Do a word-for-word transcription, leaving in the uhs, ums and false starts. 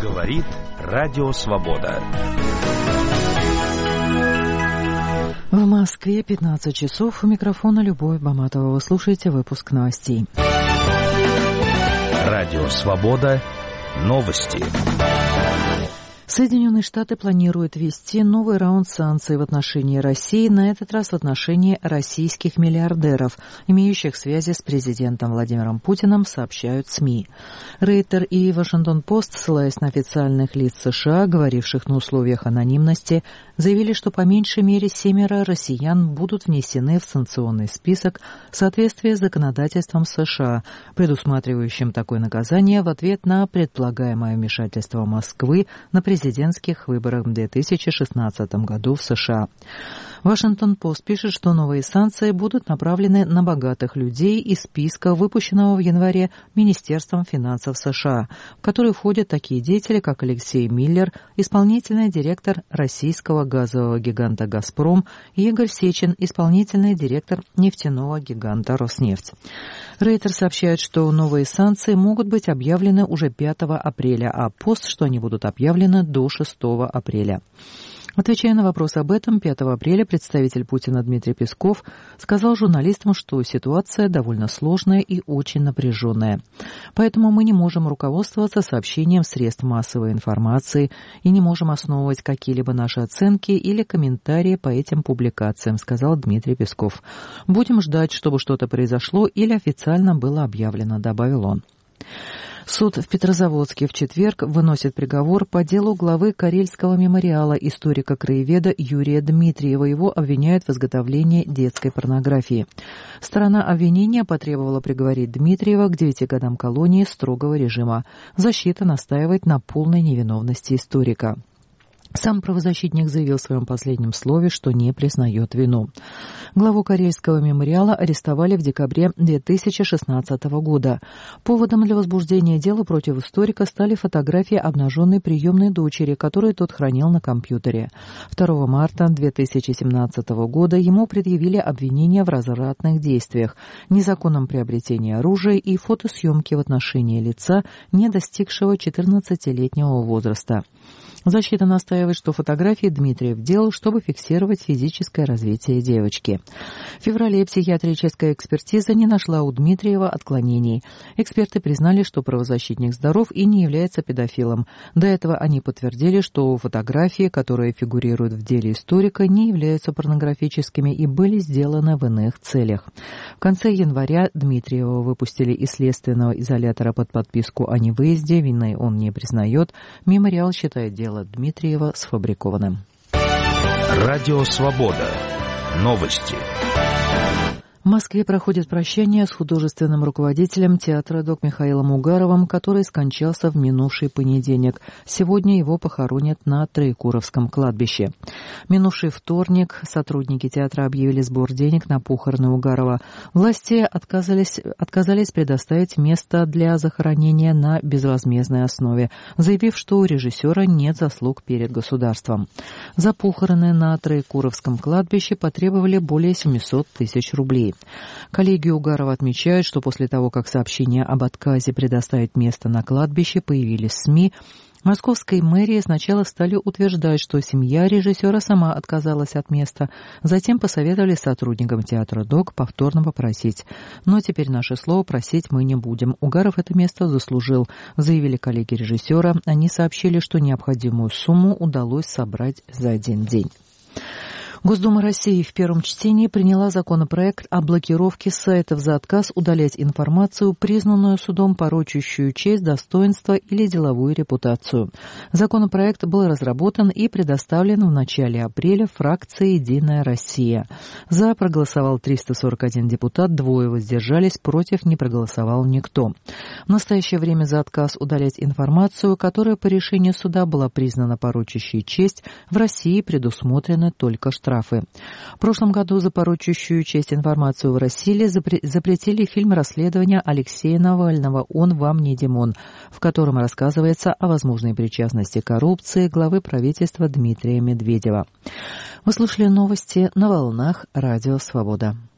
Говорит Радио Свобода. В Москве пятнадцать часов. У микрофона Любовь Баматова. Вы слушаете выпуск новостей. Радио Свобода. Новости. Соединенные Штаты планируют ввести новый раунд санкций в отношении России, на этот раз в отношении российских миллиардеров, имеющих связи с президентом Владимиром Путиным, сообщают СМИ. Рейтер и Вашингтон-Пост, ссылаясь на официальных лиц США, говоривших на условиях анонимности, заявили, что по меньшей мере семеро россиян будут внесены в санкционный список в соответствии с законодательством США, предусматривающим такое наказание в ответ на предполагаемое вмешательство Москвы на президентских президентских выборах в две тысячи шестнадцатом году в США. Вашингтон-Пост пишет, что новые санкции будут направлены на богатых людей из списка, выпущенного в январе Министерством финансов США, в который входят такие деятели, как Алексей Миллер, исполнительный директор российского газового гиганта «Газпром», и Игорь Сечин, исполнительный директор нефтяного гиганта «Роснефть». Рейтер сообщает, что новые санкции могут быть объявлены уже пятого апреля, а Пост, что они будут объявлены до шестого апреля. Отвечая на вопрос об этом, пятого апреля представитель Путина Дмитрий Песков сказал журналистам, что ситуация довольно сложная и очень напряженная. Поэтому мы не можем руководствоваться сообщением средств массовой информации и не можем основывать какие-либо наши оценки или комментарии по этим публикациям, сказал Дмитрий Песков. Будем ждать, чтобы что-то произошло или официально было объявлено, добавил он. Суд в Петрозаводске в четверг выносит приговор по делу главы Карельского мемориала, историка-краеведа Юрия Дмитриева. Его обвиняют в изготовлении детской порнографии. Сторона обвинения потребовала приговорить Дмитриева к девяти годам колонии строгого режима. Защита настаивает на полной невиновности историка. Сам правозащитник заявил в своем последнем слове, что не признает вину. Главу Карельского мемориала арестовали в декабре две тысячи шестнадцатого года. Поводом для возбуждения дела против историка стали фотографии обнаженной приемной дочери, которую тот хранил на компьютере. второго марта две тысячи семнадцатого года ему предъявили обвинения в развратных действиях, незаконном приобретении оружия и фотосъемке в отношении лица, не достигшего четырнадцатилетнего возраста. Защита настаивает, что фотографии Дмитриев делал, чтобы фиксировать физическое развитие девочки. В феврале психиатрическая экспертиза не нашла у Дмитриева отклонений. Эксперты признали, что правозащитник здоров и не является педофилом. До этого они подтвердили, что фотографии, которые фигурируют в деле историка, не являются порнографическими и были сделаны в иных целях. В конце января Дмитриева выпустили из следственного изолятора под подписку о невыезде. Вины он не признает. Мемориал считает дело Дмитриева сфабрикованным. Радио Свобода. Новости. В Москве проходит прощание с художественным руководителем театра ДОК Михаилом Угаровым, который скончался в минувший понедельник. Сегодня его похоронят на Троекуровском кладбище. Минувший вторник сотрудники театра объявили сбор денег на похороны Угарова. Власти отказались, отказались предоставить место для захоронения на безвозмездной основе, заявив, что у режиссера нет заслуг перед государством. За похороны на Троекуровском кладбище потребовали более семьсот тысяч рублей. Коллеги Угарова отмечают, что после того, как сообщения об отказе предоставить место на кладбище появились в СМИ, московской мэрии сначала стали утверждать, что семья режиссера сама отказалась от места, затем посоветовали сотрудникам театра ДОК повторно попросить. Но теперь наше слово просить мы не будем. Угаров это место заслужил, заявили коллеги режиссера. Они сообщили, что необходимую сумму удалось собрать за один день. Госдума России в первом чтении приняла законопроект о блокировке сайтов за отказ удалять информацию, признанную судом порочащую честь, достоинство или деловую репутацию. Законопроект был разработан и предоставлен в начале апреля фракцией «Единая Россия». За проголосовал триста сорок один депутат, двое воздержались, против не проголосовал никто. В настоящее время за отказ удалять информацию, которая по решению суда была признана порочащей честь, в России предусмотрены только штрафы. Штрафы. В прошлом году за порочащую честь информацию в России запретили фильм расследования Алексея Навального «Он вам не Димон», в котором рассказывается о возможной причастности к коррупции главы правительства Дмитрия Медведева. Вы слушали новости на волнах Радио Свобода.